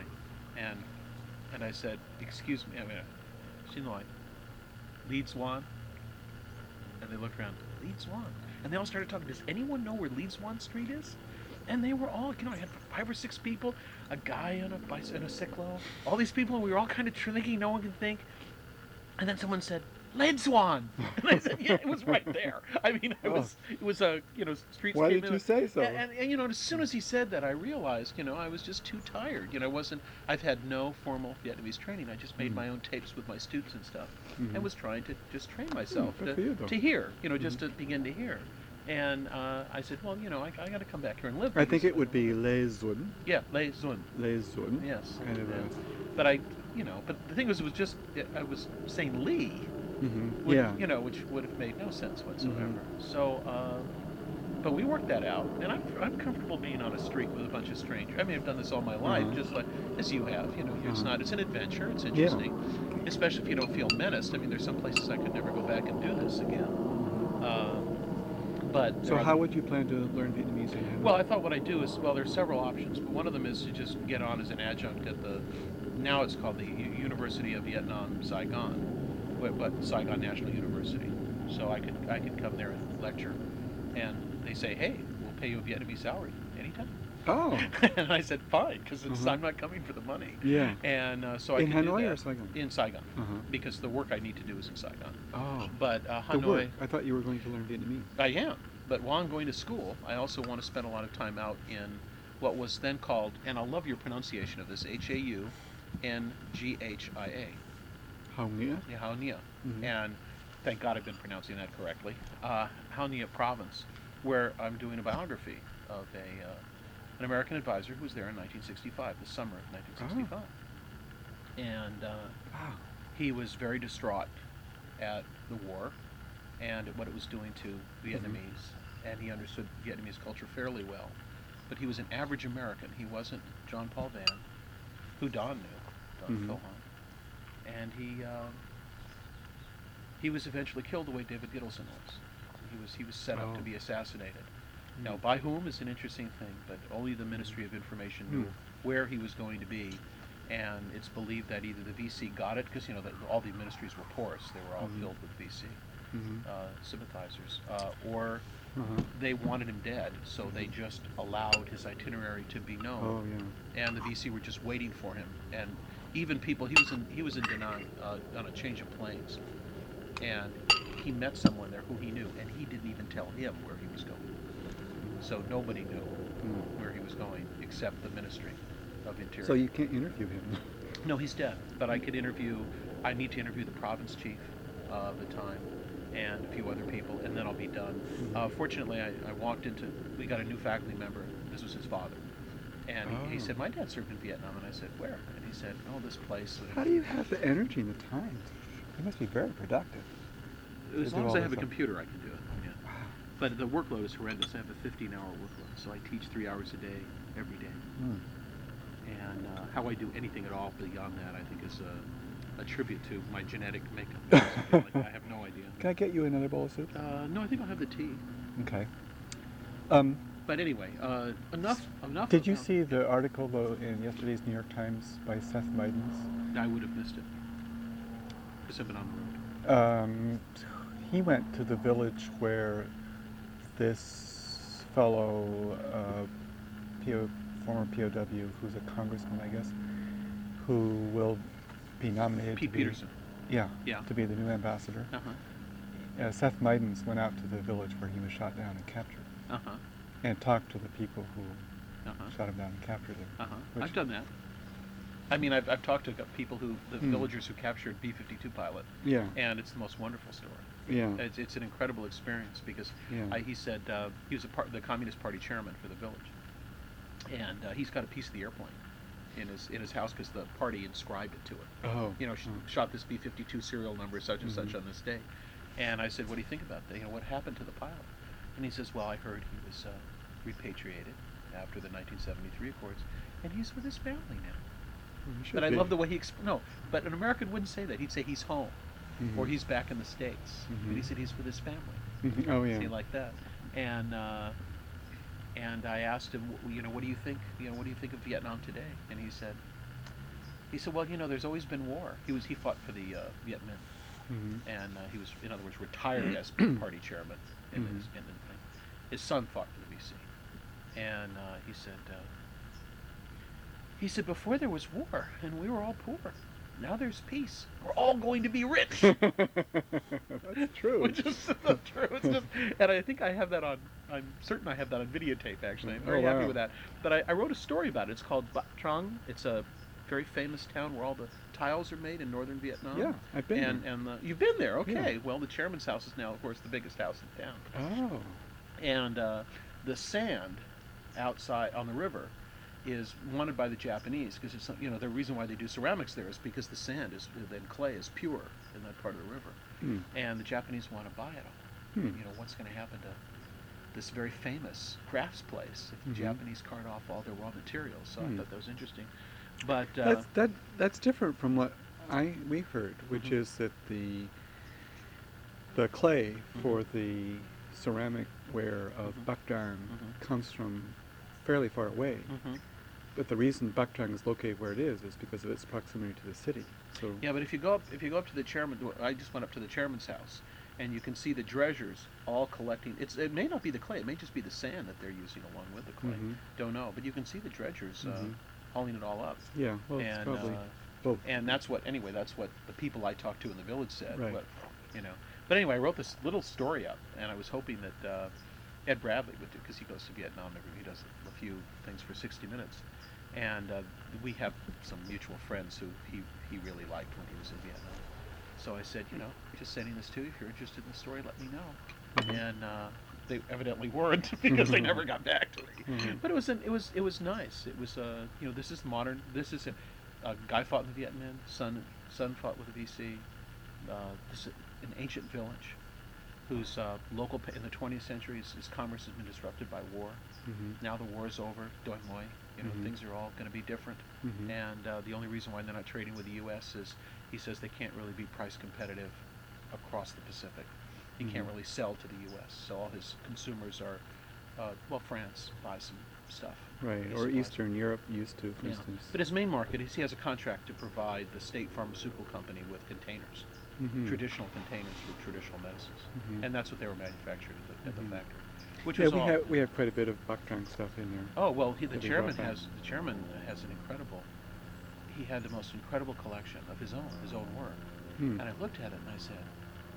and I said, "Excuse me," she's like, "Le Duan?" And they looked around, "Le Duan?" And they all started talking, "Does anyone know where Le Duan Street is?" And they were all, I had 5 or 6 people, a guy on a cyclo, all these people, and we were all kind of thinking no one could think. And then someone said, "Le Duan." And I said, "Yeah, it was right there." I mean, it was a, streets.
Why
came
did
in
you say so?
And as soon as he said that, I realized, I was just too tired. I've had no formal Vietnamese training. I just made my own tapes with my students and stuff, and was trying to just train myself
good for you, though.
to hear, just to begin to hear. And I said, well, I got to come back here and live.
I think
because-
it would be Les Zun.
Yeah, Le Duan.
Les Zun.
Yes.
Kind of
yeah.
a...
But but the thing was, it was just, I was saying Lee, which,
Yeah.
which would have made no sense whatsoever. So, but we worked that out, and I'm comfortable being on a street with a bunch of strangers. I mean, I've done this all my life, just like as you have. It's an adventure. It's interesting, especially if you don't feel menaced. I mean, there's some places I could never go back and do this again. But
So how would you plan to learn Vietnamese in Hanoi?
well, I thought what I'd do is, there's several options, but one of them is to just get on as an adjunct at now it's called the University of Vietnam, Saigon, but Saigon National University. So I could come there and lecture, and they say, hey, we'll pay you a Vietnamese salary anytime.
Oh.
And I said, fine, because I'm not coming for the money.
Yeah.
And so I
In
could do
Hanoi
that.
or Saigon?
In Saigon,
Uh-huh.
because the work I need to do is in Saigon.
Oh.
But
The
Hanoi,
work. I thought you were going to learn Vietnamese.
I am. But while I'm going to school, I also want to spend a lot of time out in what was then called, and I love your pronunciation of this, Haunghia.
Hao Nghĩa?
Yeah, Haonia.
Mhm.
And thank God I've been pronouncing that correctly. Haonia province, where I'm doing a biography of an American advisor who was there in 1965, the summer of 1965. And
Wow.
he was very distraught at the war and at what it was doing to Vietnamese, and he understood Vietnamese culture fairly well. But he was an average American. He wasn't John Paul Van, who Don knew, Don
Mhm.
Philhon. And he was eventually killed the way David Gittleson was. He was set up to be assassinated. Now, by whom is an interesting thing, but only the Ministry of Information knew where he was going to be. And it's believed that either the VC got it, because all the ministries were porous; they were all filled with VC sympathizers, or they wanted him dead, so they just allowed his itinerary to be known.
Oh, yeah.
And the VC were just waiting for him. And even people, he was in Da Nang on a change of planes, and he met someone there who he knew, and he didn't even tell him where he was going. So nobody knew where he was going except the Ministry of Interior.
So you can't interview him.
No, he's dead. But I need to interview the province chief of the time and a few other people, and then I'll be done. Fortunately, I walked into, we got a new faculty member. This was his father. And he said, my dad served in Vietnam. And I said, where? And he said, oh, this place.
How do you have the energy and the time? You must be very productive.
As long as I have a computer, I can do it. Yeah. But the workload is horrendous. I have a 15-hour workload, so I teach 3 hours a day, every day. And how I do anything at all beyond that, I think, is a tribute to my genetic makeup. Like, I have no idea.
Can I get you another bowl of soup?
No, I think I'll have the tea.
Okay.
But anyway, enough.
Did you see the article though in yesterday's New York Times by Seth Midens?
I would have missed it because I've been on the road.
He went to the village where this fellow, former POW, who's a congressman, I guess, who will be nominated.
Pete Peterson.
Yeah.
Yeah.
To be the new ambassador. Seth Midens went out to the village where he was shot down and captured. And talked to the people who shot him down and captured him.
I've done that. I mean, I've talked to people the villagers who captured B-52 pilot.
Yeah.
And it's the most wonderful story.
Yeah.
It's an incredible experience because he said he was the Communist Party chairman for the village, and he's got a piece of the airplane in his house because the party inscribed it to it.
Oh.
You know, shot this B-52 serial number such and such on this day. And I said, what do you think about that? You know, what happened to the pilot? And he says, well, I heard he was repatriated after the 1973 Accords, and he's with his family now. But I love the way he no, but an American wouldn't say that. He'd say he's home, or he's back in the States. But he said he's with his family.
Oh yeah.
See, like that. And I asked him, you know, what do you think? You know, what do you think of Vietnam today? And he said, well, you know, there's always been war. He fought for the Viet Minh, and he was, in other words, retired as party chairman. And his son fought for the VC. And he said, before there was war, and we were all poor. Now there's peace. We're all going to be rich.
That's true.
Which is so true. It's just, and I think I have that on, I'm certain I have that on videotape, actually. I'm very happy with that. But I wrote a story about it. It's called Bac Trang. It's a very famous town where all the tiles are made in northern Vietnam.
Yeah, I've been there.
And you've been there, okay.
Yeah.
Well, the chairman's house is now, of course, the biggest house in town.
Oh.
And the sand outside on the river is wanted by the Japanese because it's, you know, the reason why they do ceramics there is because the sand is, then clay is pure in that part of the river, and the Japanese want to buy it all. You know, what's going to happen to this very famous crafts place if the Japanese cart off all their raw materials? So I thought that was interesting. But
that's different from what we heard, which is that the clay for the ceramic ware of Bac Trang comes from fairly far away. But the reason Bac Trang is located where it is because of its proximity to the city. So
yeah, but if you go up to the chairman, I just went up to the chairman's house, and you can see the dredgers all collecting. It may not be the clay; it may just be the sand that they're using along with the clay. Don't know, but you can see the dredgers hauling it all up.
Yeah, well,
and,
it's probably both.
And that's what the people I talked to in the village said.
Right.
But, you know, but anyway, I wrote this little story up, and I was hoping that Ed Bradley would do, because he goes to Vietnam he does a few things for 60 Minutes. And we have some mutual friends who he really liked when he was in Vietnam. So I said, you know, just sending this to you. If you're interested in the story, let me know. And they evidently weren't because they never got back to me. But it was nice. It was you know, this is modern. This is a guy fought in the Viet Minh. Son fought with the VC. This is an ancient village whose local in the 20th century his commerce has been disrupted by war. Now the war is over. Doi Moi. You know, things are all going to be different. And the only reason why they're not trading with the U.S. is he says they can't really be price competitive across the Pacific. He can't really sell to the U.S. So all his consumers are, France buys some stuff.
Right, or Eastern Europe used to, for instance.
But his main market is he has a contract to provide the state pharmaceutical company with containers, traditional containers for traditional medicines. And that's what they were manufactured at the factory. Which was
we have quite a bit of Bac Trang stuff in there.
Oh well, the chairman has an incredible. He had the most incredible collection of his own work. And I looked at it and I said,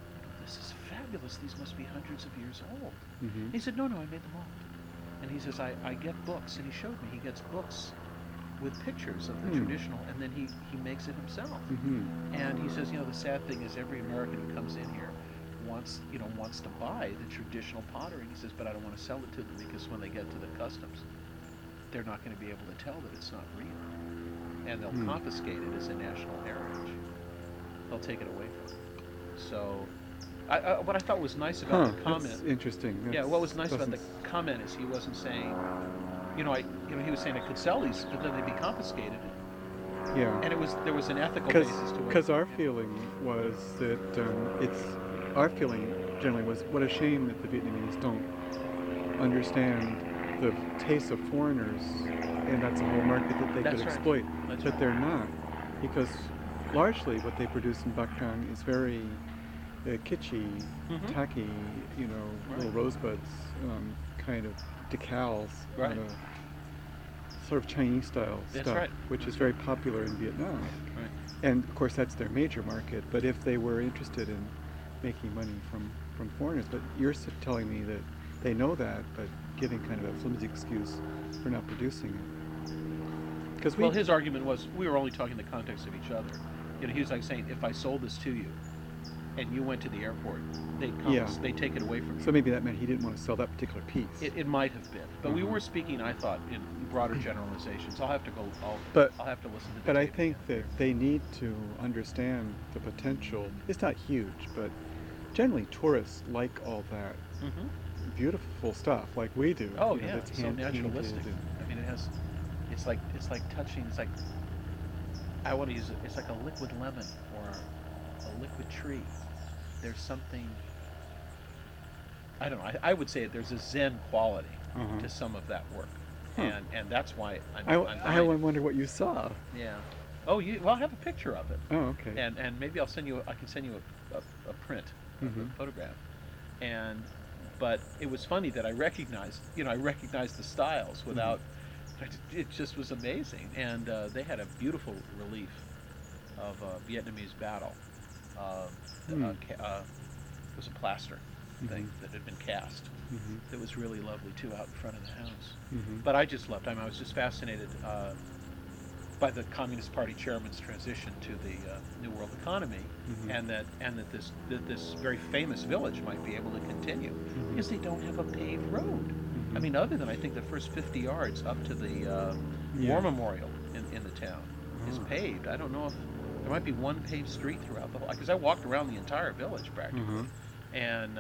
this is fabulous. These must be hundreds of years old.
Mhm.
He said, no, I made them all. And he says, I get books. And he showed me he gets books with pictures of the traditional, and then he makes it himself.
Mhm.
And he says, the sad thing is every American who comes in here wants to buy the traditional pottery. He says, but I don't want to sell it to them because when they get to the customs, they're not going to be able to tell that it's not real. And they'll confiscate it as a national heritage. They'll take it away from them. So, what I thought was nice about the comment...
That's interesting.
What was nice about the comment is he wasn't saying, he was saying I could sell these, but then they'd be confiscated.
Yeah.
And there was an ethical basis to it.
Because our feeling was that our feeling generally was, what a shame that the Vietnamese don't understand the taste of foreigners, and that's a whole market that they could exploit. But they're not, because largely what they produce in Bac Giang is very kitschy, tacky, little rosebuds, kind of decals, sort of Chinese style stuff, which is very popular in Vietnam.
Right.
And of course that's their major market. But if they were interested in making money from foreigners, but you're telling me that they know that, but giving kind of a flimsy excuse for not producing it. Because
his argument was we were only talking in the context of each other. He was like saying, if I sold this to you, and you went to the airport, they'd take it away from you.
So maybe that meant he didn't want to sell that particular piece.
It might have been, but we were speaking, I thought, in broader generalizations. I'll have to go. I'll have to listen to.
But I think that they need to understand the potential. It's not huge, but generally tourists like all that beautiful stuff, like we do.
Oh yeah, it's so naturalistic. I mean, it's like touching. It's like I want to use it. It's like a liquid lemon or a liquid tree. There's something, I don't know, I would say there's a Zen quality to some of that work. And that's why
I wonder what you saw.
Yeah. Oh, well, I have a picture of it.
Oh, okay.
And maybe I can send you a print of the photograph. But it was funny that I recognized the styles without, it just was amazing. And they had a beautiful relief of a Vietnamese battle. It was a plaster thing that had been cast. That was really lovely too, out in front of the house. But I just loved it. I was just fascinated by the Communist Party chairman's transition to the New World economy, and that this very famous village might be able to continue because they don't have a paved road. I mean, other than I think the first 50 yards up to the War Memorial in the town is paved. I don't know if there might be one paved street throughout the whole, because I walked around the entire village practically. And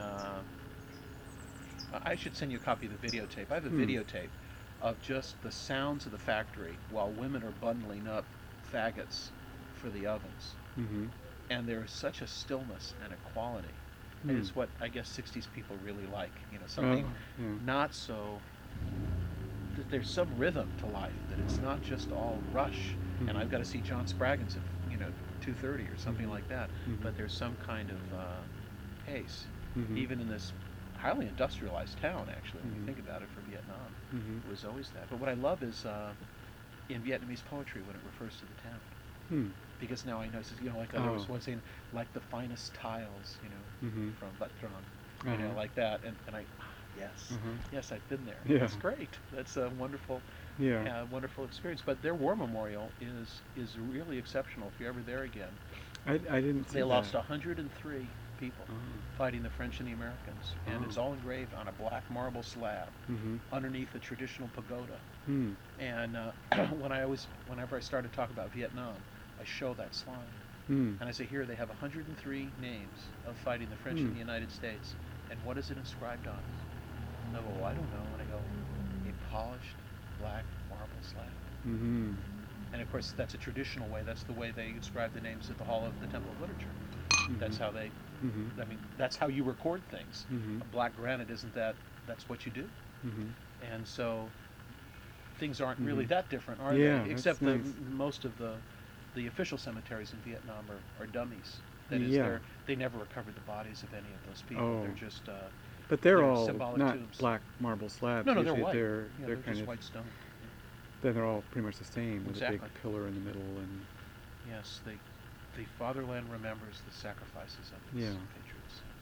I should send you a copy of the videotape. I have a videotape of just the sounds of the factory while women are bundling up faggots for the ovens. And there is such a stillness and a quality. It is what I guess 60s people really like. Something not so, there's some rhythm to life, that it's not just all rush. And I've got to see John Spraggins at 2:30 or something like that. But there's some kind of pace, even in this highly industrialized town. Actually, when you think about it, for Vietnam, it was always that. But what I love is in Vietnamese poetry when it refers to the town, because now I know, like there was one saying, like the finest tiles, from Bat Tran, like that, and I. Yes, I've been there.
Yeah.
That's great. That's a wonderful, wonderful experience. But their war memorial is really exceptional. If you're ever there again,
I didn't see
they
that.
lost 103 people fighting the French and the Americans, and it's all engraved on a black marble slab underneath a traditional pagoda. And whenever I started talking about Vietnam, I show that slide, and I say, here they have 103 names of fighting the French in the United States, and what is it inscribed on? And they go, well, I don't know. And I go, a polished black marble slab. And of course, that's a traditional way. That's the way they inscribe the names at the Hall of the Temple of Literature. That's how they, I mean, that's how you record things. Black granite isn't that, that's what you do. And so things aren't really that different, are they? Except that most of the official cemeteries in Vietnam are dummies. That is, they never recovered the bodies of any of those people. They're just
but they're all
symbolic
not
tombs.
black marble slabs.
No, they're
Usually
white.
They're
they're
kind
just
of
white stone.
Then they're all pretty much the same, with a
Exactly.
big pillar in the middle, and
Yes, the fatherland remembers the sacrifices of its patriots.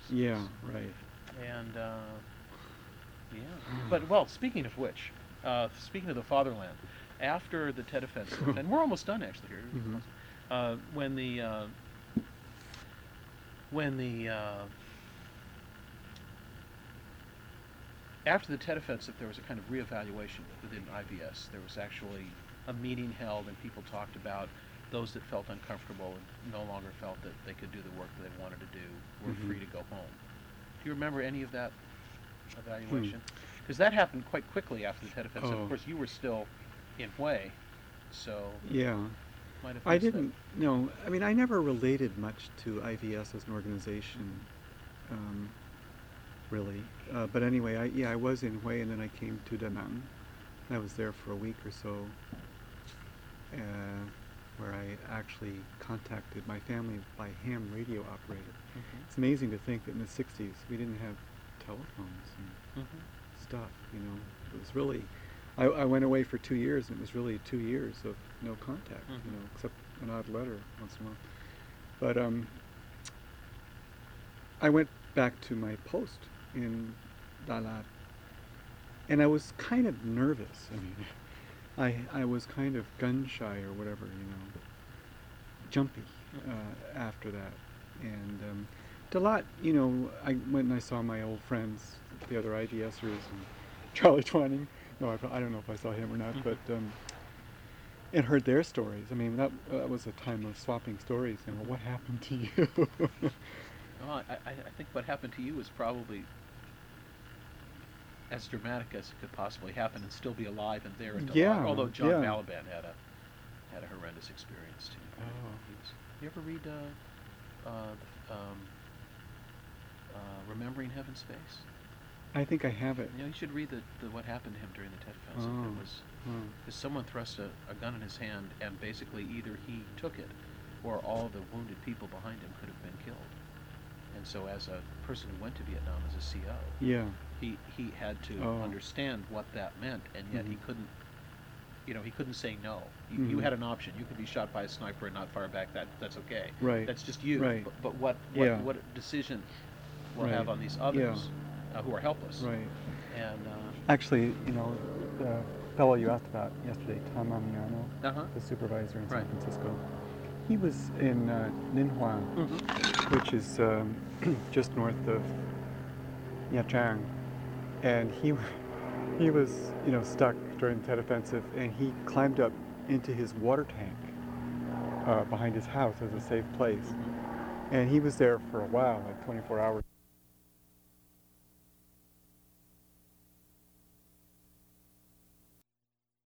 Yeah, right.
And yeah, but well, speaking of which, speaking of the fatherland, after the Tet Offensive, and we're almost done actually here. When the after the Tet Offensive, there was a kind of reevaluation within IVS. There was actually a meeting held, and people talked about those that felt uncomfortable and no longer felt that they could do the work that they wanted to do were free to go home. Do you remember any of that evaluation? Because that happened quite quickly after the Tet Offensive.
Oh.
Of course, you were still in Hue, so
Yeah.
might have
I
missed
didn't, no, I mean, I never related much to IVS as an organization, really. But anyway, I was in Hue, and then I came to Da Nang. I was there for a week or so, where I actually contacted my family by ham radio operator. It's amazing to think that in the 60s we didn't have telephones and stuff, you know. It was really, I went away for 2 years, and it was really 2 years of no contact, you know, except an odd letter once in a while. But I went back to my post in Dalat, and I was kind of nervous. I mean, I was kind of gun shy or whatever, you know, jumpy after that. And Dalat, you know, I went and I saw my old friends, the other IVSers, and Charlie Twining. No, I don't know if I saw him or not, but and heard their stories. I mean, that was a time of swapping stories. You know, what happened to you?
Well, I think what happened to you was probably as dramatic as it could possibly happen, and still be alive and there. And
Yeah,
although John
yeah.
Balaban had a horrendous experience too. You ever read Remembering Heaven's Face?
I think I have it.
You know, you should read the what happened to him during the Tet Offensive.
Oh.
It was because someone thrust a gun in his hand, and basically either he took it, or all the wounded people behind him could have been killed. And so, as a person who went to Vietnam as a CO,
Yeah.
he had to understand what that meant, and yet he couldn't. You know, he couldn't say no. You had an option. You could be shot by a sniper and not fire back. That's okay.
Right.
That's just you.
Right.
But what
Yeah.
what decision will
Right.
have on these others who are helpless?
Right.
And
Actually, you know, the fellow you asked about yesterday, Tom Amiano,
Uh-huh.
the supervisor in San
Right.
Francisco, he was in Ninh Hoa, which is just north of Nha Trang, and he was, you know, stuck during the Tet Offensive, and he climbed up into his water tank behind his house as a safe place, and he was there for a while, like 24 hours